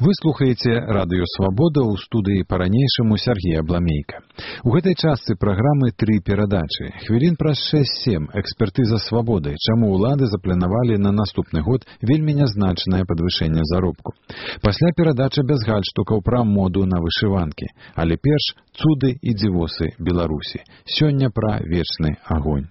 Вы слухаеце радыё «Свабода», ў студыі па-ранейшаму Сергей Абламейка. У гэтай частцы праграмы 3 перадачы. Хвілін праз 6-7 экспертыза свабоды, чаму ўлады запланавалі на наступны год вельмі нязначнае падвышэнне заробку. Пасля перадача без гальштукаў пра моду на вышыванкі. Але перш цуды і дзівосы Беларусі. Сёння пра вечны агонь.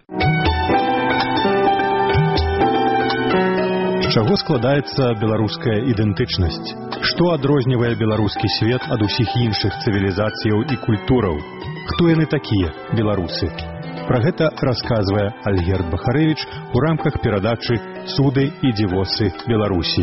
З чаго складаецца беларуская ідэнтычнасць? Што адрознівае беларускі свет ад усіх іншых цывілізацыяў і культураў? Хто яны такія, беларусы? Пра гэта расказвае Альгерд Бахарэвіч у рамках перадачы «Цуды і дзівосы Беларусі».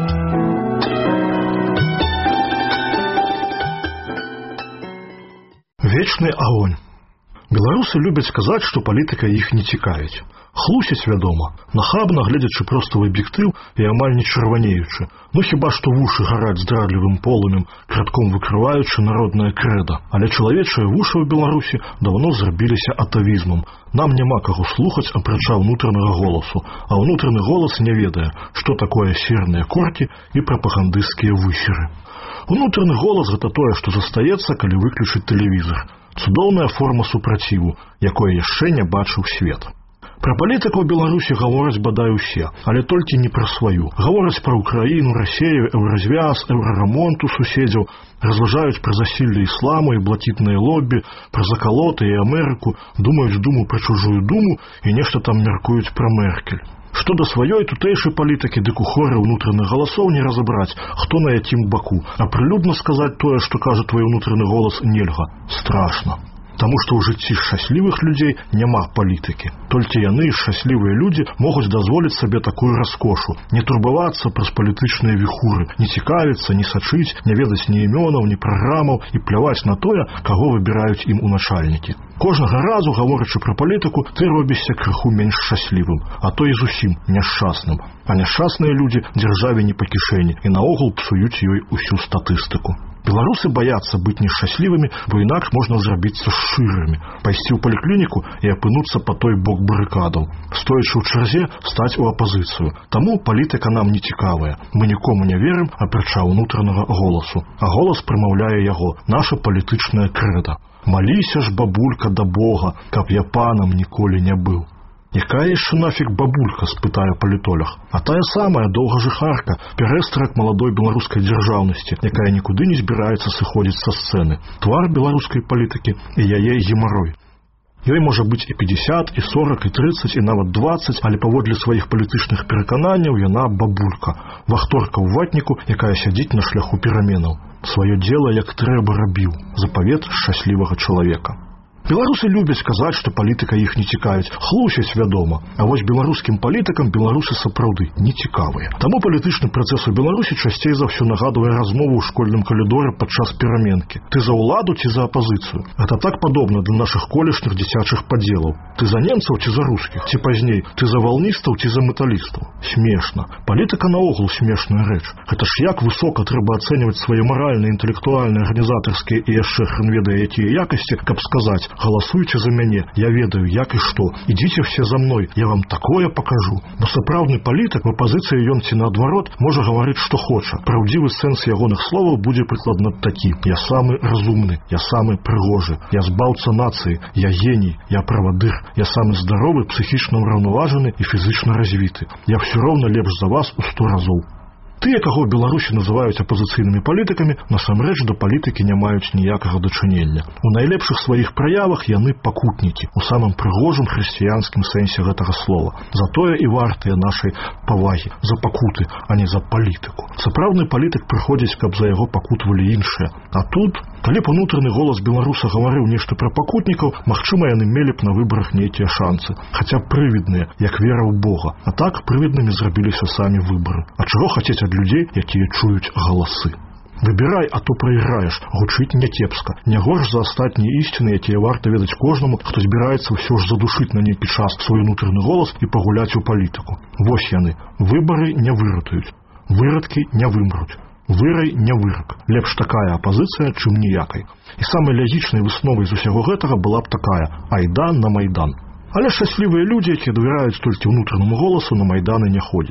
Вечны агонь. Беларусы любяць сказаць, што палітыка іх не цікавіць. Хлусяць, вядома, нахабна гледзячы проста ў аб'ектыў і амаль не чырванеючы. Ну хіба што вушы гараць здрадлівым полымем, кратком выкрываючы народнае крэда. Але чалавечыя вушы ў Беларусі даўно зрабіліся атавізмам. Нам няма каго слухаць, апрача ўнутранага голасу, а ўнутраны голас не ведае, што такое серныя коркі і прапагандысцкія высеры. Унутраны голас – гэта тое, што застаецца, калі выключыць тэлевізар. Цудоўная форма супраціву, якой яшчэ не бачыў свет. Пра палітыку ў Беларусі гавораць бадай усе, але толькі не пра сваю. Гавораць пра Украіну, Расею, еўразвяз, еўрарамонт у суседзяў, разважаюць пра засілле ісламу і блакітнае лоббі, пра закалоты і Амерыку, думаюць думу пра чужую думу і нешта там мяркуюць пра Меркель. Што да сваёй тутэйшай палітыкі, дык у хоры ўнутраных галасоў не разабраць, хто на якім баку, а прылюдна сказаць тое, што кажа твой унутраны голас, нельга. Страшна. Таму што ў жыцці шчаслівых людзей няма палітыкі. Толькі яны, шчаслівыя людзі, могуць дазволіць сабе такую раскошу, не турбавацца праз палітычныя віхуры, не цікавіцца, не сачыць, не ведаць ні імёнаў, ні праграмаў і пляваць на тое, каго выбіраюць ім у начальнікі. Кожнага разу, гаворачы пра палітыку, ты робішся крыху менш шчаслівым, а то і зусім няшчасным. А няшчасныя людзі дзяржаве не па кішэні і наогул псуюць ёй усю статыстыку. Беларусы баяцца быць нешчаслівымі, бо інакш можна зрабіцца шчырымі, пайсці ў паліклініку і апынуцца па той бок барыкадаў, стоячы ў чарзе, стаць у апазіцыю. Таму палітыка нам не цікавая. Мы нікому не верым, апрача ўнутранага голасу. А голас прамаўляе яго, наша палітычная крэда. Маліся ж, бабулька, да Бога, каб я панам ніколі не быў. Якая яшчэ нафіг бабулька, спытае палітолог. А тая самая доўгажыхарка, пярэстрак маладой беларускай дзяржаўнасці, якая нікуды не збіраецца сыходзіць са сцэны. Твар беларускай палітыкі і яе гемарой. Ёй можа быць і 50, і 40, і 30, і нават 20, але паводле сваіх палітычных перакананняў яна бабулька, вахторка ў ватніку, якая сядзіць на шляху пераменаў. Сваё дзела як трэба рабіў, запавет шчаслівага чалавека. Беларусы любяць казаць, што палітыка іх не цікавіць. Хлусяць, вядома. А вось беларускім палітыкам беларусы сапраўды не цікавыя. Таму палітычны працэс у Беларусі часцей за ўсё нагадвае размову ў школьным калідоры падчас пераменкі. Ты за ўладу ці за апазіцыю? Гэта так падобна да нашых колішніх дзіцячых падзелаў. Ты за немцаў ці за рускіх? Ці пазней, ты за валністаў ці за металістаў? Смешна. Палітыка наогул смешная рэч. Гэта ж як высока трэба ацэньваць свае маральныя, інтэлектуальныя, арганізатарскія і яшчэ хрен ведае якія якасці, каб сказаць: галасуйце за мяне, я ведаю, як і што. Ідзіце все за мной, я вам такое пакажу. Бо сапраўдны палітык в апазіцыі ён ці наадварот можа гаварыць, што хоча. Праўдзівы сэнс ягоных словаў будзе прыкладна такі: я самы разумны, я самы прыгожы, я збаўца нацыі, я геній, я правадыр, я самы здаровы, псіхічна ўраўнаважаны і фізічна развіты. Я ўсё роўна лепш за вас у 100 разоў. Тыя, каго ў Беларусі называюць апазіцыйнымі палітыкамі, насамрэч да палітыкі не маюць ніякага дачынення. У найлепшых сваіх праявах яны пакутнікі, у самым прыгожым хрысціянскім сэнсе гэтага слова. Затое і вартыя нашай павагі, за пакуты, а не за палітыку. Сапраўдны палітык прыходзіць, каб за яго пакутвалі іншыя. А тут, калі б унутраны голас беларуса гаварыў нешта пра пакутнікаў, магчыма, яны мелі б на выбарах нейкія шанцы, хаця б прывідныя, як вера ў Бога. А так прывіднымі зрабіліся самі выбары. А чаго хацець ад людзей, якія чуюць галасы? Выбірай, а то прайграеш, гучыць някепска. Не горш за астатнія ісціны, якія варта ведаць кожнаму, хто збіраецца ўсё ж задушыць на нейкі час свой унутраны голас і пагуляць у палітыку. Вось яны. Выбары не выратуюць. Вырадкі не вымруць. Вырай не вырак. Лепш такая апазіцыя, чым ніякай. І самай лягічнай высновай з усяго гэтага была б такая: айда на майдан. Але шчаслівыя людзі, якія давяраюць толькі ўнутранаму голасу, на майданы не ходзяць.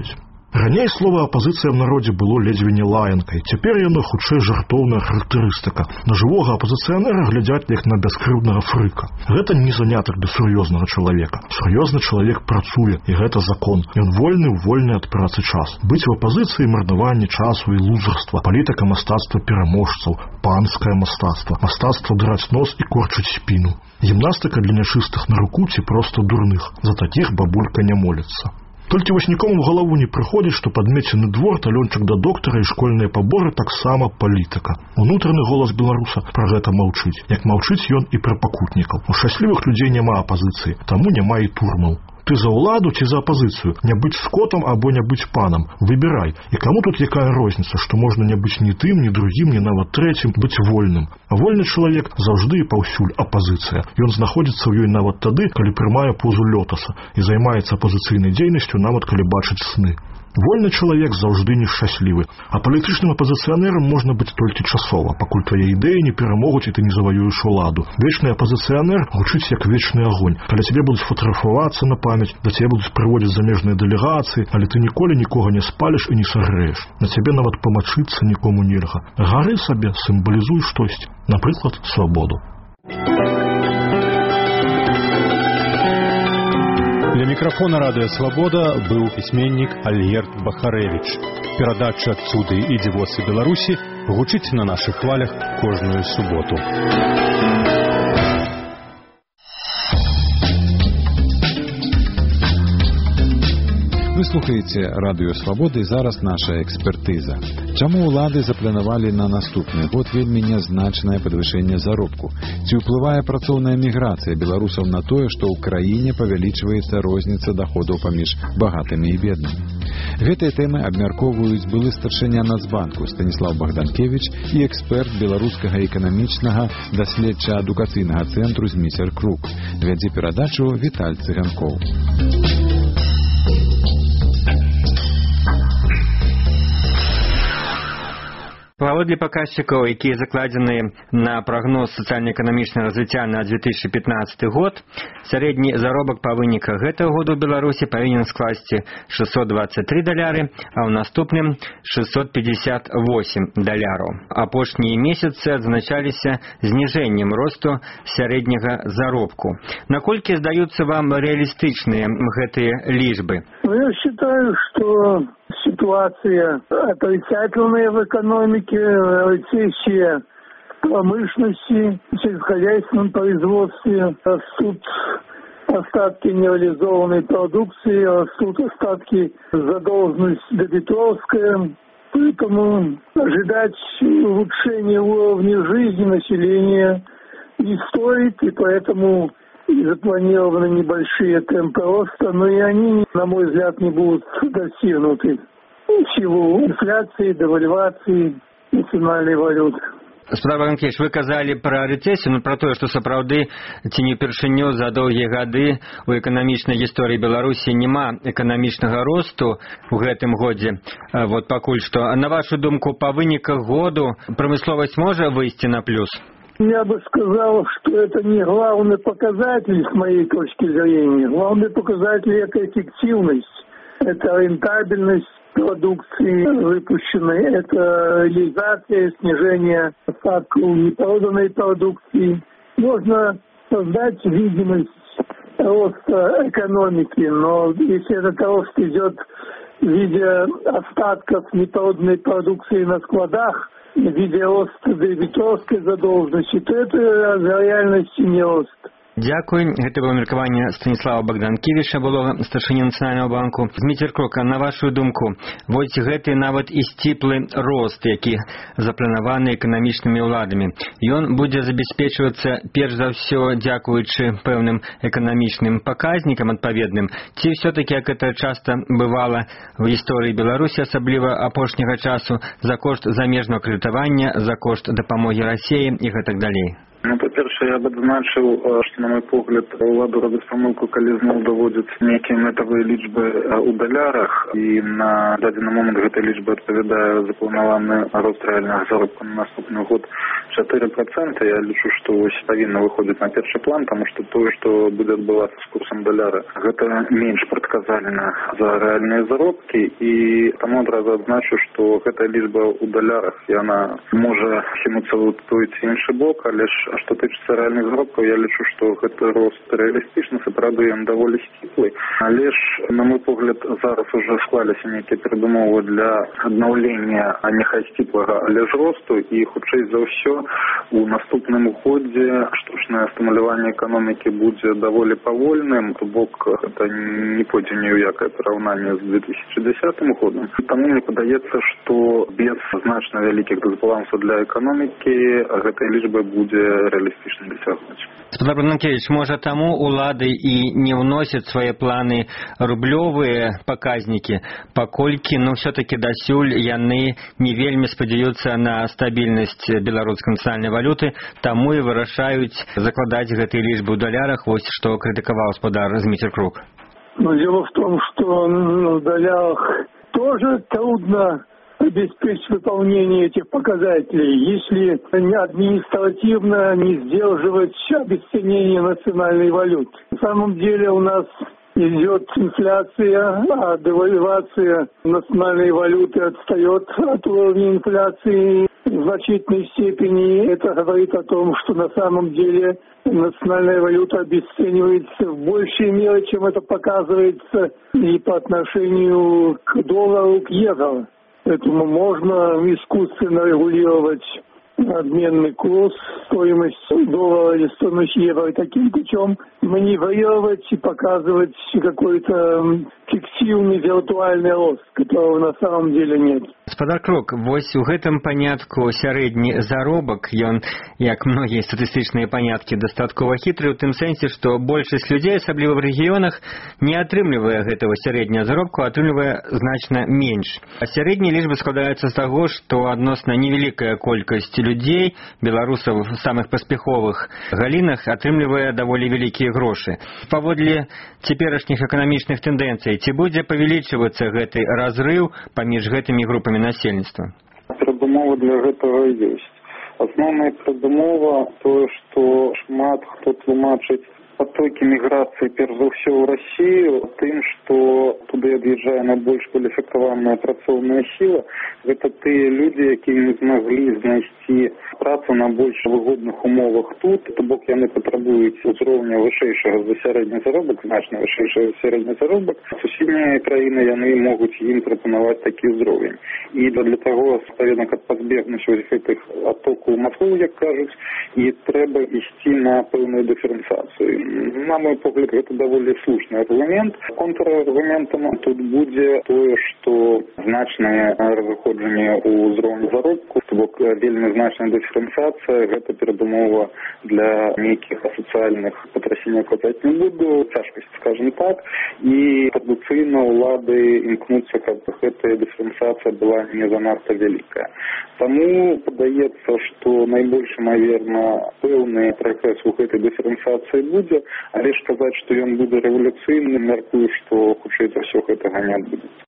Раней слова апазіцыя ў народзе было ледзьве не лаянкай, цяпер яно хутчэй жартоўная характарыстыка. На жывога апазіцыянера глядзяць як на бяскрыўднага фрыка. Гэта не занятак для сур'ёзнага чалавека. Сур'ёзны чалавек працуе, і гэта закон. Ён вольны ад працы час. Быць у апазіцыі марнаванне часу і лузарства, палітыка мастацтва пераможцаў, панскае мастацтва драць нос і корчыць спіну. Гімнастыка для нячыстых на руку ці проста дурных. За такіх бабулька не моліцца. Толькі вось нікому ў галаву не прыходзіць, што падмецены двор, талёнчык да доктара і школьныя паборы таксама палітыка. Унутраны голас беларуса пра гэта маўчыць, як маўчыць ён і пра пакутнікаў. У шчаслівых людзей няма апазіцыі, таму няма і турмаў. Ты за ўладу ці за апазіцыю? Не быць скотам або не быць панам. Выбірай. І каму тут якая розніца, што можна не быць ні тым, ні другім, ні нават трэцім, быць вольным. А вольны чалавек заўжды і паўсюль апазіцыя. Ён знаходзіцца ў ёй нават тады, калі прымае позу лётаса і займаецца апазіцыйнай дзейнасцю нават калі бачыць сны. Вольны чалавек заўжды нешчаслівы, а палітычным апазіцыянерам можна быць толькі часова, пакуль твае ідэі не перамогуць і ты не заваюеш уладу. Вечны апазіцыянер гучыць як вечны агонь. Каля цябе будуць фатаграфавацца на памяць, да цябе будуць прыводзіць замежныя дэлегацыі, але ты ніколі нікога не спаліш і не сагрэеш. На цябе нават памачыцца нікому нельга. Гары сабе, сімвалізуй штосьці, напрыклад, свабоду. Для мікрафона радыё «Свабода» быў пісьменнік Альгерд Бахарэвіч. Перадача «Цуды і дзівосы Беларусі» гучыць на нашых хвалях кожную суботу. Вы слухаеце радыё «Свабода» і зараз наша экспертыза. Чаму ўлады запланавалі на наступны год вельмі нязначнае падвышэнне заробку? Ці ўплывае працоўная міграцыя беларусаў на тое, што ў краіне павялічваецца розніца даходаў паміж багатымі і беднымі? Гэтыя тэмы абмяркоўваюць былы старшыня Нацбанку Станіслав Богданкевич і эксперт беларускага эканамічнага даследча-адукацыйнага цэнтру «Зміцер Крук». Вядзе перадачу Віталь Цыганкоў. Паводле паказчыкаў, якія закладзены на прагноз сацыяльна-эканамічнага развіцця на 2015 год, сярэдні заробак па выніках гэтага года ў Беларусі павінен скласці $623, а ў наступным $658. Апошнія месяцы адзначаліся зніжэннем росту сярэдняга заробку. Наколькі здаюцца вам реалистичныя гэтыя лічбы? Я считаю, что ситуация отрицательная в экономике, растущая промышленности, сельскохозяйственном производстве, растут остатки нереализованной продукции, растут остатки задолженности дебиторская. Поэтому ожидать улучшения уровня жизни населения не стоит, и поэтому запланированы небольшие темпы роста, но и они, на мой взгляд, не будут достигнуты в силу инфляции, девальвации национальной валюты. Справа Ганкевич, вы казалі пра рэцэсію, но пра тое, што сапраўды ці не ўпершыню за доўгія гады у эканамічнай гісторыі Беларусі няма эканамічнага росту ў гэтым годзе. Вот пакуль што. На вашу думку, па выніках году прамысловасць можа выйсці на плюс? Я бы сказал, что это не главный показатель с моей точки зрения. Главный показатель – это эффективность, это рентабельность продукции выпущенной, это реализация, снижение остатков непроданной продукции. Можно создать видимость роста экономики, но если этот рост идет в виде остатков непроданной продукции на складах, в виде роста дебиторской задолженности, то это в реальности не рост. Дякую. Гэта было меркаванне Станіслава Богданкевича, былога старшыні Нацыянальнага банку. Зміцер Крук, на вашу думку, вось гэты нават і сціплы рост, які запланаваны эканамічнымі ўладамі, ён будзе забяспечвацца перш за ўсё дзякуючы пэўным эканамічным паказнікам адпаведным, ці ўсё-такі, як это часта бывала ў гісторыі Беларусі, асабліва апошняга часу, за кошт замежнага крэдытавання, за кошт дапамогі Расіі і гэтак далей? Па-першае, я б адзначыў, што, на мой погляд, уладу робіць памылку, калі зноў даводзяць нейкія мэтавыя лічбы ў далярах, і на дадзены момант гэтай лічбы адпавядае запланаваны рост рэальнага заробку на наступны год 4%. Я лічу, што павінна выходзіць на першы план, таму што тое, што будзе адбывацца з курсам даляра, гэта менш прадказальна за рэальныя заробкі, і таму адразу адзначу, што гэтая лічба ў далярах, яна можа хінуцца ў той ці іншы бок, але ж што тычыцца рэальных заробкаў, я лічу, што гэты рост рэалістычны, сапраўды ён даволі сціплы. Але ж, на мой погляд, зараз ужо склаліся нейкія перадумовы для аднаўлення, а няхай сціплага, але ж росту, і хутчэй за ўсё у наступным годзе штучнае стымуляванне эканомікі будзе даволі павольным, то бок гэта не пойдзе ні ў якае параўнанне з 2010 годам. Таму мне падаецца, што без значна вялікіх дысбалансаў для эканомікі гэтай лічбы будзе реалистично досягнуть. Спадар Бранкевич, можа таму улады і не ўносяць свае планы рублёвыя паказнікі, паколькі, все-таки дасюль яны не вельмі спадзяюцца на стабільнасць беларускай нацыянальнай валюты, таму і вырашаюць закладаць гэтыя лічбы ў далярах, вось што крытыкаваў спадар Зміцер Крук. Дело в том, что в долярах тоже трудно обеспечить выполнение этих показателей, если административно не сдерживать обесценение национальной валюты. На самом деле у нас идет инфляция, а девальвация национальной валюты отстает от уровня инфляции в значительной степени. Это говорит о том, что на самом деле национальная валюта обесценивается в большей мере, чем это показывается и по отношению к доллару, к евро. Поэтому можно искусственно регулировать обменный курс, стоимость доллара или стоимость евро, и таким путем маневрировать и показывать какой-то фиктивный виртуальный рост, которого на самом деле нет. Спадар Крук, вось у гэтым панятку сярэдні заробак, ён, як многія статыстычныя паняткі, дастаткова хітры ў тым сэнсе, што большасць людзей, асабліва в рэгіёнах, не атрымлівае гэтага сярэдняга заробку, а атрымлівае значна менш. А сярэднія лічбы складаюцца з таго, што адносна невялікая колькасць людзей, беларусаў в самых паспяховых галінах, атрымлівае даволі вялікія грошы. Паводле цяперашніх эканамічных тэндэнцый, ці будзе павялічвацца гэты разрыв паміж гэтымі групамі насельніцтва? Перадумова для гэтага ёсць. Асноўная перадумова тое, што шмат хто тлумачыць потокі міграцыі перш за ўсё ў Расію тым, што туды ад'язджае найбольш кваліфікаваная працоўная сіла. Гэта тыя людзі, якія не змаглі знайсці працу на больш выгодных умовах тут, то бок яны патрабуюць узроўня вышэйшага за сярэдні заробак, значна вышэйшага за сярэдні заробак. Суседнія краіны яны могуць ім прапанаваць такі ўзровень. І для таго, адпаведна, каб пазбегнуць гэтых атокаў маслоў, як кажуць, і трэба ісці на пэўную дыферэнцыяцыю. На мой погляд, гэта даволі слушны аргумент. Контраргументам тут будзе тое, што значнае разыходжанне ў узроўні заробку, то бок вельмі значная дыферэнцыяцыя, гэта перадумова для нейкіх асацыяльных патрасенняў казаць не буду, цяжкасць, скажем так, і традыцыйна ўлады імкнуцца, каб гэтая дыферэнцыяцыя была не занадта вялікая. Таму падаецца, што найбольш імаверна пэўны прагрэс у гэтай дыферэнцыяцыі будзе, але ж казаць, што ён будзе рэвалюцыйным, мяркую, што хутчэй за ўсё гэтага не адбудзецца.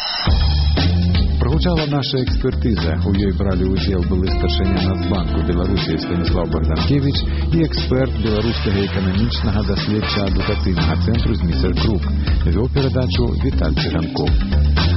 Прагучала наша экспертыза. У ёй бралі ўдзел былы старшыня Нацбанку Беларусі Станіслав Богданкевич і эксперт беларускага эканамічнага даследча адукацыйнага цэнтру Зміцер Крук. Вёў перадачу Віталь Цыганкоў.